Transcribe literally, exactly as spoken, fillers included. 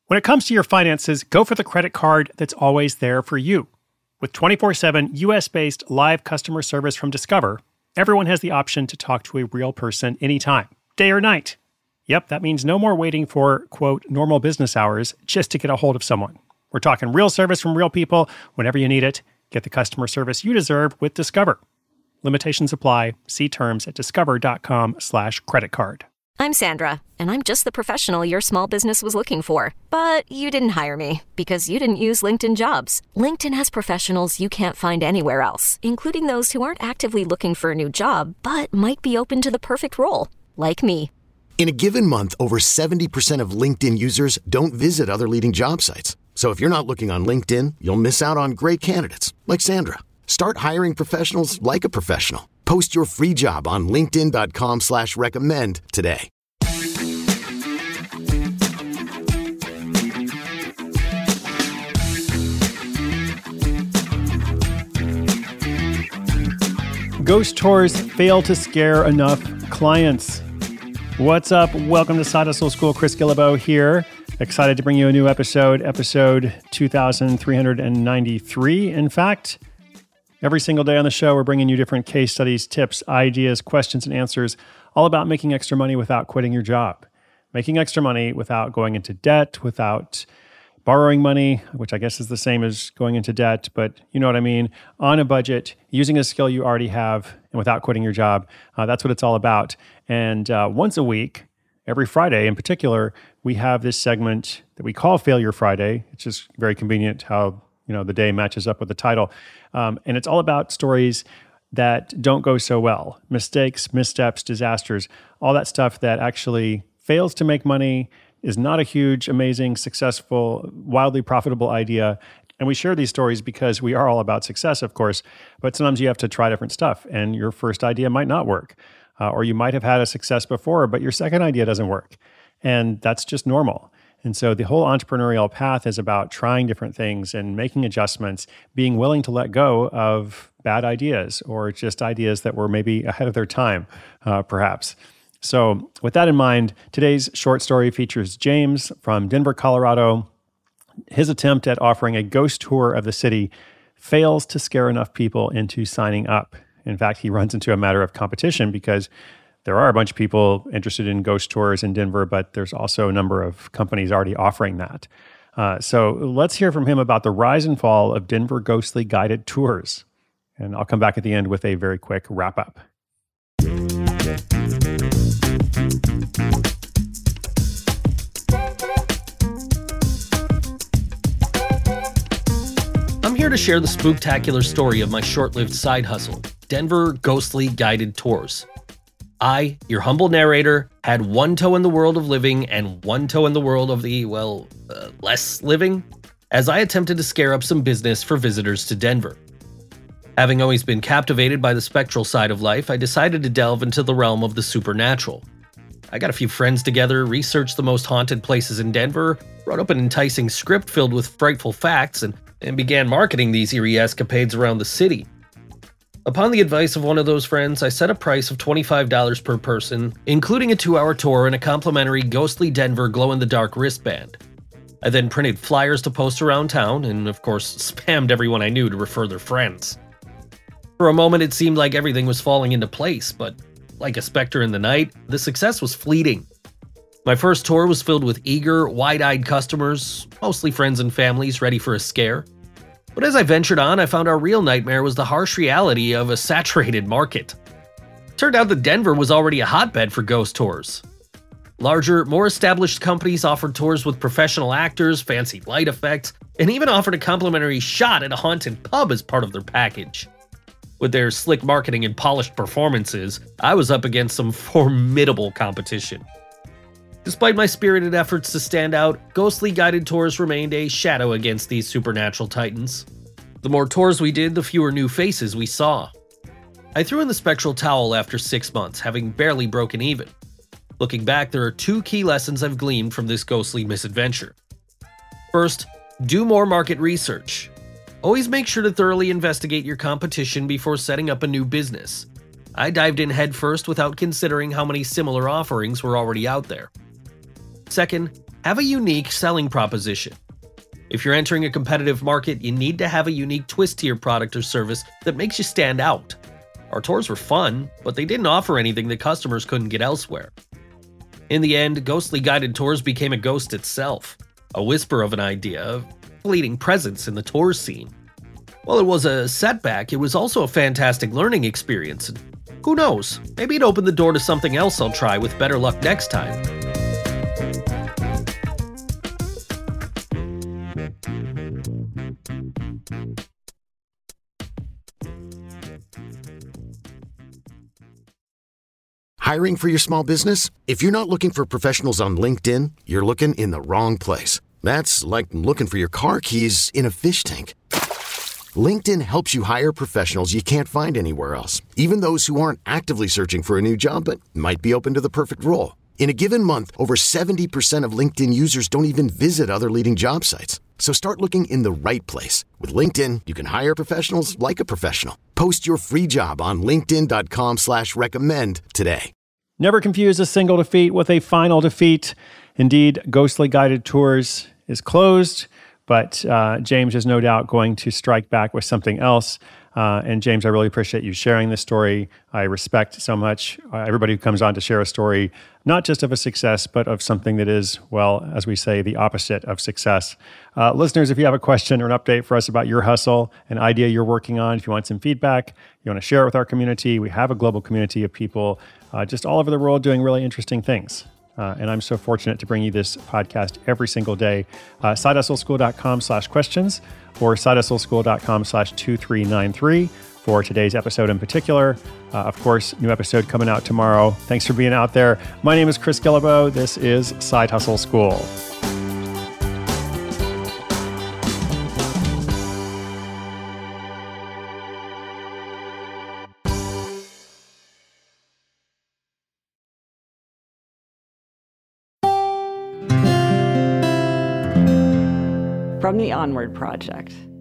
When it comes to your finances, go for the credit card that's always there for you. With twenty-four seven U S-based live customer service from Discover, everyone has the option to talk to a real person anytime, day or night. Yep, that means no more waiting for, quote, normal business hours just to get a hold of someone. We're talking real service from real people whenever you need it. Get the customer service you deserve with Discover. Limitations apply. See terms at discover.com slash credit card. I'm Sandra, and I'm just the professional your small business was looking for. But you didn't hire me because you didn't use LinkedIn Jobs. LinkedIn has professionals you can't find anywhere else, including those who aren't actively looking for a new job, but might be open to the perfect role, like me. In a given month, over seventy percent of LinkedIn users don't visit other leading job sites. So if you're not looking on LinkedIn, you'll miss out on great candidates like Sandra. Start hiring professionals like a professional. Post your free job on linkedin.com slash recommend today. Ghost tours fail to scare enough clients. What's up? Welcome to Side Hustle School. Chris Guillebeau here. Excited to bring you a new episode, episode two thousand three hundred ninety-three. In fact, every single day on the show, we're bringing you different case studies, tips, ideas, questions, and answers, all about making extra money without quitting your job. Making extra money without going into debt, without borrowing money, which I guess is the same as going into debt, but you know what I mean, on a budget, using a skill you already have, and without quitting your job. Uh, that's what it's all about. And uh, once a week, every Friday in particular, we have this segment that we call Failure Friday. It's just very convenient how you know the day matches up with the title. Um, and it's all about stories that don't go so well. Mistakes, missteps, disasters, all that stuff that actually fails to make money, is not a huge, amazing, successful, wildly profitable idea. And we share these stories because we are all about success, of course, but sometimes you have to try different stuff and your first idea might not work. Uh, or you might have had a success before, but your second idea doesn't work. And that's just normal. And so the whole entrepreneurial path is about trying different things and making adjustments, being willing to let go of bad ideas or just ideas that were maybe ahead of their time, uh, perhaps. So with that in mind, today's short story features James from Denver, Colorado. His attempt at offering a ghost tour of the city fails to scare enough people into signing up. In fact, he runs into a matter of competition because there are a bunch of people interested in ghost tours in Denver, but there's also a number of companies already offering that. Uh, so let's hear from him about the rise and fall of Denver ghostly guided tours. And I'll come back at the end with a very quick wrap up. I'm here to share the spooktacular story of my short-lived side hustle, Denver Ghostly Guided Tours. I, your humble narrator, had one toe in the world of living and one toe in the world of the, well, uh, less living, as I attempted to scare up some business for visitors to Denver. Having always been captivated by the spectral side of life, I decided to delve into the realm of the supernatural. I got a few friends together, researched the most haunted places in Denver, wrote up an enticing script filled with frightful facts, and, and began marketing these eerie escapades around the city. Upon the advice of one of those friends, I set a price of twenty-five dollars per person, including a two-hour tour and a complimentary Ghostly Denver glow-in-the-dark wristband. I then printed flyers to post around town, and of course, spammed everyone I knew to refer their friends. For a moment, it seemed like everything was falling into place, but like a specter in the night, the success was fleeting. My first tour was filled with eager, wide-eyed customers, mostly friends and families ready for a scare. But as I ventured on, I found our real nightmare was the harsh reality of a saturated market. Turned out that Denver was already a hotbed for ghost tours. Larger, more established companies offered tours with professional actors, fancy light effects, and even offered a complimentary shot at a haunted pub as part of their package. With their slick marketing and polished performances, I was up against some formidable competition. Despite my spirited efforts to stand out, ghostly guided tours remained a shadow against these supernatural titans. The more tours we did, the fewer new faces we saw. I threw in the spectral towel after six months, having barely broken even. Looking back, there are two key lessons I've gleaned from this ghostly misadventure. First, do more market research. Always make sure to thoroughly investigate your competition before setting up a new business. I dived in headfirst without considering how many similar offerings were already out there. Second, Have a unique selling proposition. If you're entering a competitive market, you need to have a unique twist to your product or service that makes you stand out. Our tours were fun, but they didn't offer anything that customers couldn't get elsewhere. In the end, Ghostly Guided Tours became a ghost itself, a whisper of an idea, a fleeting presence in the tour scene. While it was a setback, it was also a fantastic learning experience. And who knows, maybe it opened the door to something else I'll try with better luck next time. Hiring for your small business? If you're not looking for professionals on LinkedIn, you're looking in the wrong place. That's like looking for your car keys in a fish tank. LinkedIn helps you hire professionals you can't find anywhere else, even those who aren't actively searching for a new job but might be open to the perfect role. In a given month, over seventy percent of LinkedIn users don't even visit other leading job sites. So start looking in the right place. With LinkedIn, you can hire professionals like a professional. Post your free job on linkedin.com slash recommend today. Never confuse a single defeat with a final defeat. Indeed, Ghostly Guided Tours is closed, but uh, James is no doubt going to strike back with something else. Uh, and James, I really appreciate you sharing this story. I respect so much uh, everybody who comes on to share a story, not just of a success, but of something that is, well, as we say, the opposite of success. Uh, listeners, if you have a question or an update for us about your hustle, an idea you're working on, if you want some feedback, you want to share it with our community, we have a global community of people uh, just all over the world doing really interesting things. Uh, and I'm so fortunate to bring you this podcast every single day. Uh, sidehustleschool.com slash questions or sidehustleschool.com slash 2393 for today's episode in particular. Uh, of course, new episode coming out tomorrow. Thanks for being out there. My name is Chris Guillebeau. This is Side Hustle School. From the Onward Project.